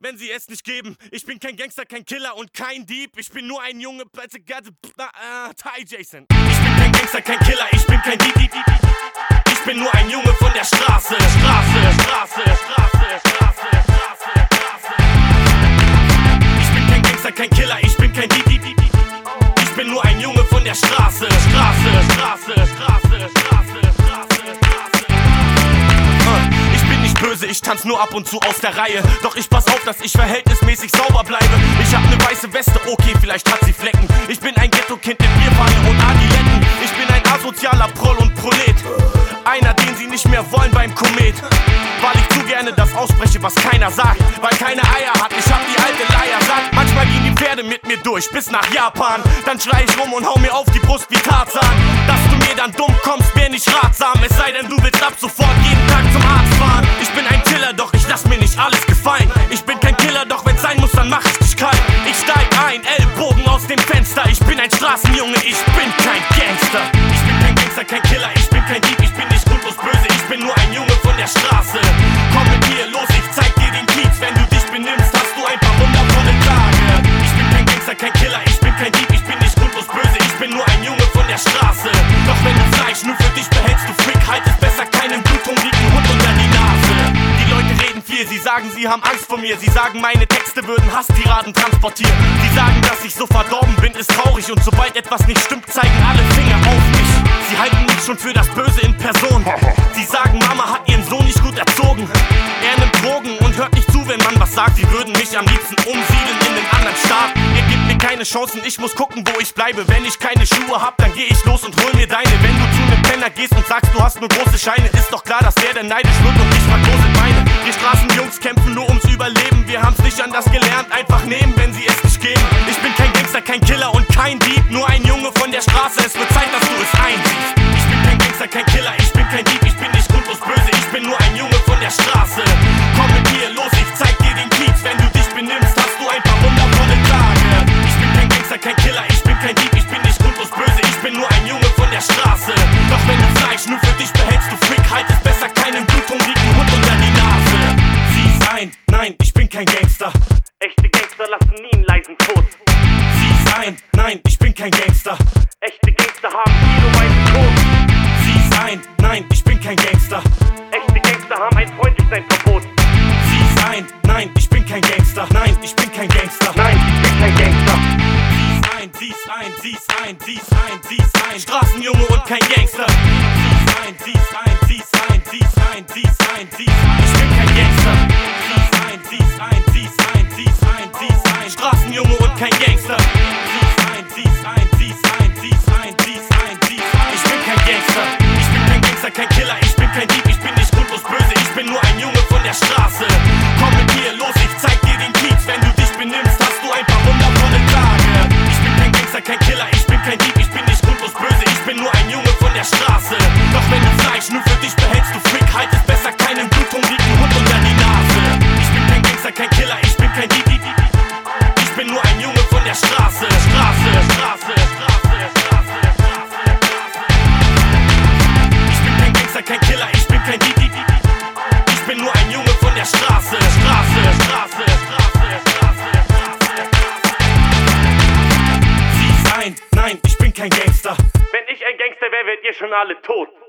wenn sie es nicht geben. Ich bin kein Gangster, kein Killer und kein Dieb. Ich bin nur ein Junge, Ty Jason. Ich bin kein Gangster, kein Killer, ich bin kein Dieb. Ich bin nur ein Junge von der Straße. Ich bin kein Gangster, kein Killer, ich bin kein Dieb. Ich bin nur ein Junge von der Straße. Ich bin nicht böse, ich tanz nur ab und zu aus der Reihe. Doch ich pass auf, dass ich verhältnismäßig sauber bleibe. Ich hab ne weiße Weste, okay, vielleicht hat sie Flecken. Ich bin ein Ghetto-Kind mit Bierpfanne und Adiletten. Ich bin ein asozialer Proll und Prolet. Einer, den sie nicht mehr wollen beim Komet. Weil ich zu gerne das ausspreche, was keiner sagt. Weil keine Eier hat, ich hab die alte Leier satt. Manchmal gehen die Pferde mit mir durch, bis nach Japan. Dann schrei ich rum und hau mir auf die Brust wie Tarzan. Dass du mir dann dumm kommst, wär nicht ratsam. Es sei denn, du willst ab sofort jeden Tag zum Arzt fahren. Ich bin ein Killer, doch ich lass mir nicht alles gefallen. Ich bin kein Killer, doch wenn's sein muss, dann mach ich dich kalt. Ich steig ein, Ellbogen aus dem Fenster. Ich bin ein Straßenjunge, ich bin kein Gangster. Ich bin kein Gangster, kein Killer, ich bin kein Dieb. Ich bin nicht grundlos böse, ich bin nur ein Junge von der Straße. Komm mit mir los, ich zeig dir den Kiez. Wenn du dich benimmst, hast du ein paar wundervolle Tage. Ich bin kein Gangster, kein Killer, ich bin kein Dieb. Ich bin nicht grundlos böse, ich bin nur ein Junge von der Straße. Doch wenn du Fleisch nur für dich behältst, du Freak, halt es besser keinen bluthungrigen Hund unter die Nase. Die Leute reden viel, sie sagen, sie haben Angst vor mir. Sie sagen, meine Texte würden Hasstiraden transportieren. Sie sagen, dass ich so verdorben bin, ist traurig. Und sobald etwas nicht stimmt, zeigen alle Finger auf mich. Sie halten mich schon für das Böse in Person. Sie sagen, Mama hat ihren Sohn nicht gut erzogen. Er nimmt Drogen und hört nicht zu, wenn man was sagt. Sie würden mich am liebsten umsiedeln in den anderen Staat. Ihr gebt mir keine Chancen, ich muss gucken, wo ich bleibe. Wenn ich keine Schuhe hab, dann geh ich los und hol mir deine. Wenn du zu nem Penner gehst und sagst, du hast nur große Scheine, ist doch klar, dass der neidisch wird und ich vergroße meine. Wir Straßenjungs kämpfen nur ums Überleben. Wir haben's nicht anders gelernt, einfach nehmen, wenn sie es nicht geben. Ich bin kein Gangster, kein Killer und kein Dieb. Nur ein Junge von der Straße, es wird Zeit, dass du es einsiehst. Ich bin kein Gangster, kein Killer, ich bin kein Dieb. Ich bin nicht grundlos böse, ich bin nur ein Junge von der Straße. Komm mit mir los, ich zeig dir den Kiez. Wenn du dich benimmst, hast du ein paar wundervolle Tage. Ich bin kein Gangster, kein Killer, ich bin kein Dieb. Ich bin nicht grundlos böse, ich bin nur ein Junge von der Straße. Doch wenn du Fleisch nur für dich behältst, du Freak, halt es besser keinen bluthungrigen Hund unter die Nase. Sieh's ein, nein, ich bin kein Gangster. Echte Gangster lassen nie einen leisen Tod. Sieh's ein, nein, ich bin kein Gangster. Echte Gangster haben kiloweise Code. Sieh's ein, nein, ich bin kein Gangster. Echte Gangster haben ein Freundlichsein-Verbot. Sieh's ein, nein, ich bin kein Gangster. Nein, ich bin kein Gangster. Nein, ich bin kein Gangster. Sieh's ein, sieh's ein, sieh's ein, sieh's ein. Straßenjunge und kein Gangster. Sieh's ein, sieh's ein, sieh's ein, sieh's ein, sieh's ein, sieh's ein. Ich bin kein Gangster. Sieh's ein, sieh's ein, sieh's ein, sieh's ein, sieh's ein. Straßenjunge und kein Gangster. Sieh's ein, sieh's ein, sieh's ein, sieh's ein, sieh's ein, sieh's ein. Ich bin kein Gangster. Ich bin kein Gangster, kein Killer, ich bin kein Dieb. Ich bin nicht grundlos böse, ich bin nur ein Junge von der Straße. Komm mit mir los, ich zeig dir den Kiez. Wenn du dich benimmst, hast du ein paar wundervolle Tage. Ich bin kein Gangster, kein Killer, ich bin kein Dieb. Ich bin nicht grundlos böse, ich bin nur ein Junge von der Straße. Doch wenn du Fleisch nur für dich behältst, du Freak, halt es besser keinen bluthungrigen Hund unter die Nase. Ich bin kein Gangster, kein Killer, ich bin kein Dieb. Ich bin nur ein Junge von der Straße. Ich bin kein Gangster, kein Killer, ich bin kein Dieb. Ich bin nur ein Junge von der Straße. Sieh's ein, nein, ich bin kein Gangster. Wenn ich ein Gangster wäre, wärt ihr schon alle tot.